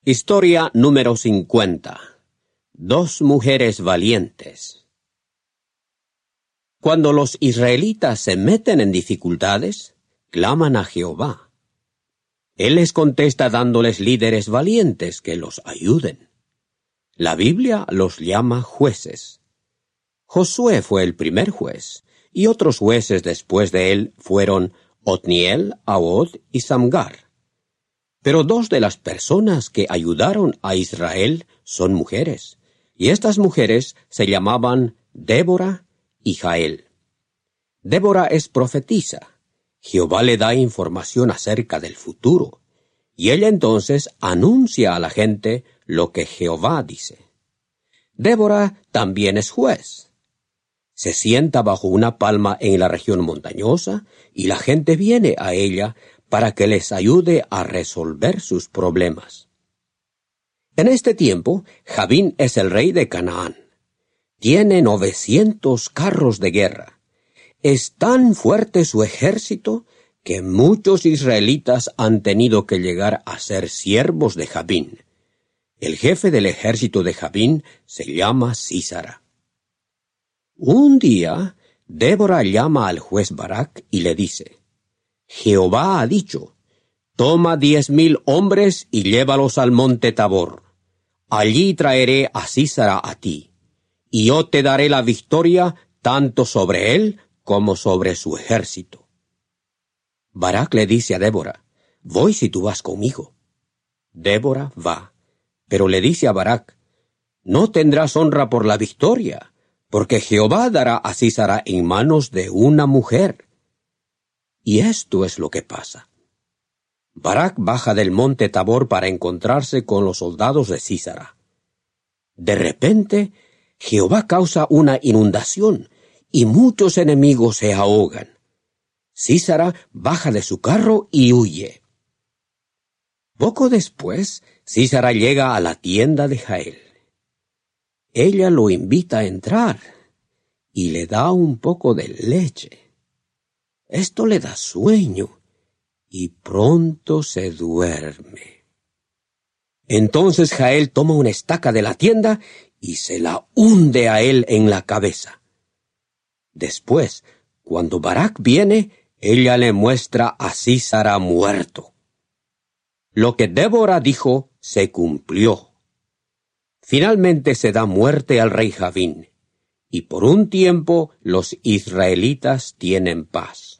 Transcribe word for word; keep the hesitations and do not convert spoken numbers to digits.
Historia número cincuenta. Dos mujeres valientes. Cuando los israelitas se meten en dificultades, claman a Jehová. Él les contesta dándoles líderes valientes que los ayuden. La Biblia los llama jueces. Josué fue el primer juez, y otros jueces después de él fueron Otniel, Ahod y Samgar. Pero dos de las personas que ayudaron a Israel son mujeres, y estas mujeres se llamaban Débora y Jael. Débora es profetisa. Jehová le da información acerca del futuro, y ella entonces anuncia a la gente lo que Jehová dice. Débora también es juez. Se sienta bajo una palma en la región montañosa, y la gente viene a ella para que les ayude a resolver sus problemas. En este tiempo, Jabín es el rey de Canaán. Tiene novecientos carros de guerra. Es tan fuerte su ejército que muchos israelitas han tenido que llegar a ser siervos de Jabín. El jefe del ejército de Jabín se llama Sísara. Un día, Débora llama al juez Barak y le dice: Jehová ha dicho, toma diez mil hombres y llévalos al monte Tabor. Allí traeré a Sísara a ti, y yo te daré la victoria tanto sobre él como sobre su ejército. Barak le dice a Débora: voy si tú vas conmigo. Débora va, pero le dice a Barak: no tendrás honra por la victoria, porque Jehová dará a Sísara en manos de una mujer. Y esto es lo que pasa. Barak baja del monte Tabor para encontrarse con los soldados de Sísara. De repente, Jehová causa una inundación, y muchos enemigos se ahogan. Sísara baja de su carro y huye. Poco después, Sísara llega a la tienda de Jael. Ella lo invita a entrar y le da un poco de leche. Esto le da sueño y pronto se duerme. Entonces Jael toma una estaca de la tienda y se la hunde a él en la cabeza. Después, cuando Barak viene, ella le muestra a Sísara muerto. Lo que Débora dijo se cumplió. Finalmente se da muerte al rey Jabín, y por un tiempo los israelitas tienen paz.